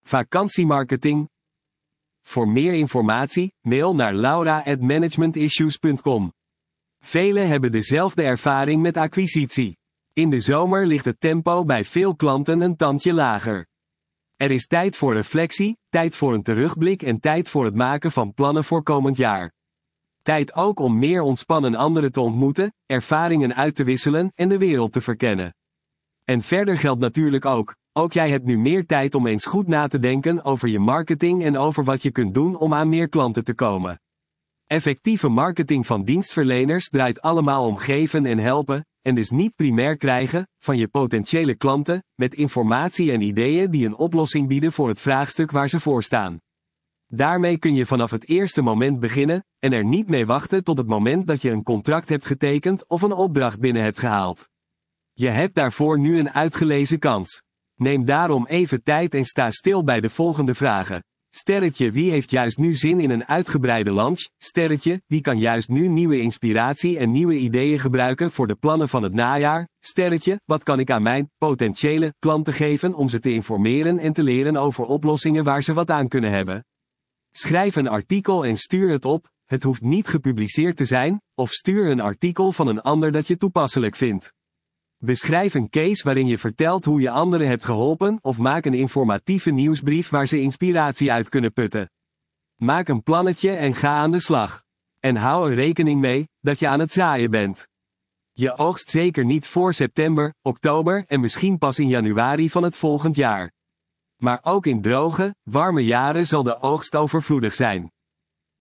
Vakantiemarketing. Voor meer informatie, mail naar laura@managementissues.com. Velen hebben dezelfde ervaring met acquisitie. In de zomer ligt het tempo bij veel klanten een tandje lager. Er is tijd voor reflectie, tijd voor een terugblik en tijd voor het maken van plannen voor komend jaar. Tijd ook om meer ontspannen anderen te ontmoeten, ervaringen uit te wisselen en de wereld te verkennen. En verder geldt natuurlijk ook jij hebt nu meer tijd om eens goed na te denken over je marketing en over wat je kunt doen om aan meer klanten te komen. Effectieve marketing van dienstverleners draait allemaal om geven en helpen, en dus niet primair krijgen van je potentiële klanten, met informatie en ideeën die een oplossing bieden voor het vraagstuk waar ze voor staan. Daarmee kun je vanaf het eerste moment beginnen, en er niet mee wachten tot het moment dat je een contract hebt getekend of een opdracht binnen hebt gehaald. Je hebt daarvoor nu een uitgelezen kans. Neem daarom even tijd en sta stil bij de volgende vragen. Sterretje, wie heeft juist nu zin in een uitgebreide lunch? Sterretje, wie kan juist nu nieuwe inspiratie en nieuwe ideeën gebruiken voor de plannen van het najaar? Sterretje, wat kan ik aan mijn potentiële klanten geven om ze te informeren en te leren over oplossingen waar ze wat aan kunnen hebben? Schrijf een artikel en stuur het op, het hoeft niet gepubliceerd te zijn, of stuur een artikel van een ander dat je toepasselijk vindt. Beschrijf een case waarin je vertelt hoe je anderen hebt geholpen of maak een informatieve nieuwsbrief waar ze inspiratie uit kunnen putten. Maak een plannetje en ga aan de slag. En hou er rekening mee dat je aan het zaaien bent. Je oogst zeker niet voor september, oktober en misschien pas in januari van het volgend jaar. Maar ook in droge, warme jaren zal de oogst overvloedig zijn.